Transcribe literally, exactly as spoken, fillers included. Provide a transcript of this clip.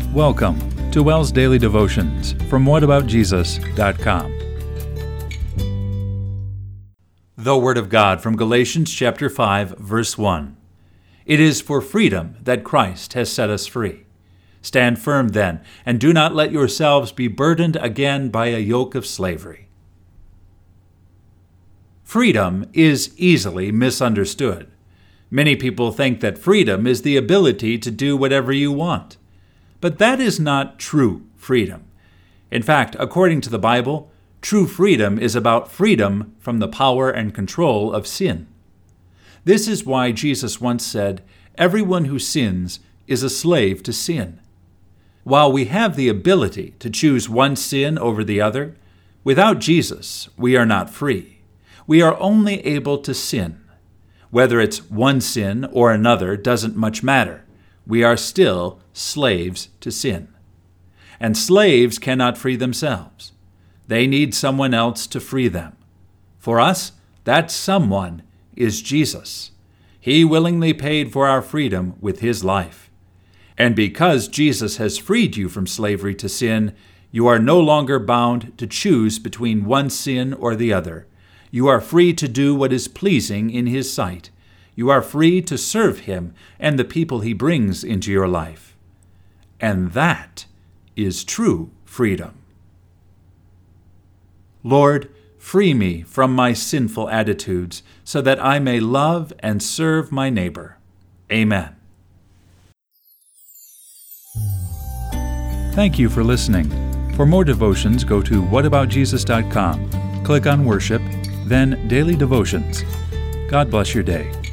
Welcome to WELS Daily Devotions from what about jesus dot com. The Word of God from Galatians chapter five, verse one. It is for freedom that Christ has set us free. Stand firm then, and do not let yourselves be burdened again by a yoke of slavery. Freedom is easily misunderstood. Many people think that freedom is the ability to do whatever you want. But that is not true freedom. In fact, according to the Bible, true freedom is about freedom from the power and control of sin. This is why Jesus once said, "Everyone who sins is a slave to sin." While we have the ability to choose one sin over the other, without Jesus, we are not free. We are only able to sin. Whether it's one sin or another doesn't much matter. We are still slaves to sin. And slaves cannot free themselves. They need someone else to free them. For us, that someone is Jesus. He willingly paid for our freedom with his life. And because Jesus has freed you from slavery to sin, you are no longer bound to choose between one sin or the other. You are free to do what is pleasing in his sight. You are free to serve him and the people he brings into your life. And that is true freedom. Lord, free me from my sinful attitudes so that I may love and serve my neighbor. Amen. Thank you for listening. For more devotions, go to what about jesus dot com. Click on Worship, then Daily Devotions. God bless your day.